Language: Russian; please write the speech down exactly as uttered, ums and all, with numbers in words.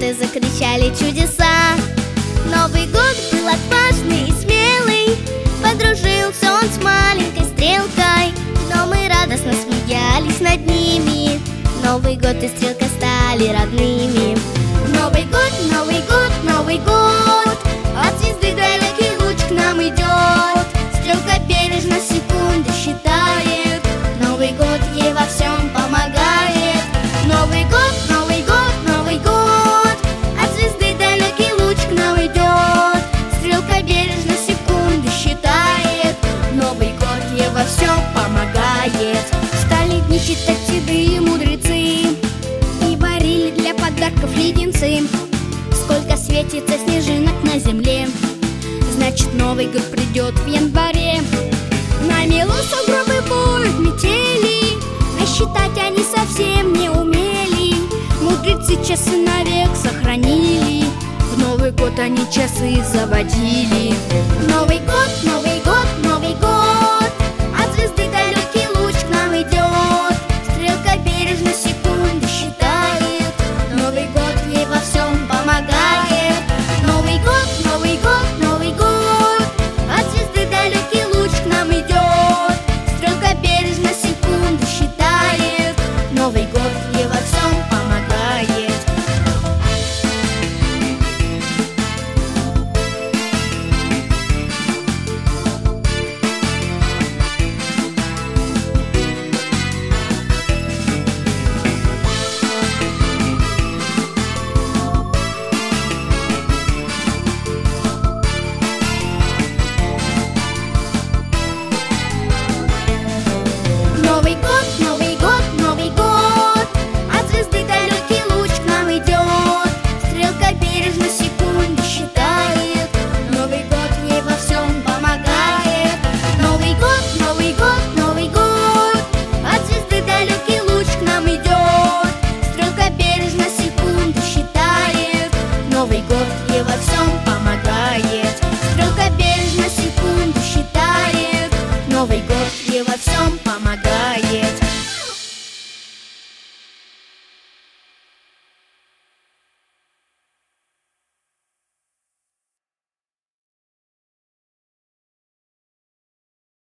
солдаты закричали чудеса. Новый год был отважный и смелый, подружился он с маленькой стрелкой, но мы радостно смеялись над ними. Новый год и стрелка стали родными. Новый год, Новый год, Новый год, от звезды далекий луч к нам идет. Стрелка бережно секунды считает, Новый год ей во всем помогает. Новый год, Новый год, Новый год, от звезды далекий луч к нам идет. Стрелка бережно секунды считает, Новый год ей во всем помогает. Стали дни считать седые мудрецы и варили для подарков леденцы. Сколько светится снежинок на земле, значит, Новый год придет в январе. Намело сугробы, будут метели, а считать они совсем не умели. Мудрецы часы навек сохранили, в Новый год они часы заводили. Новый год, Новый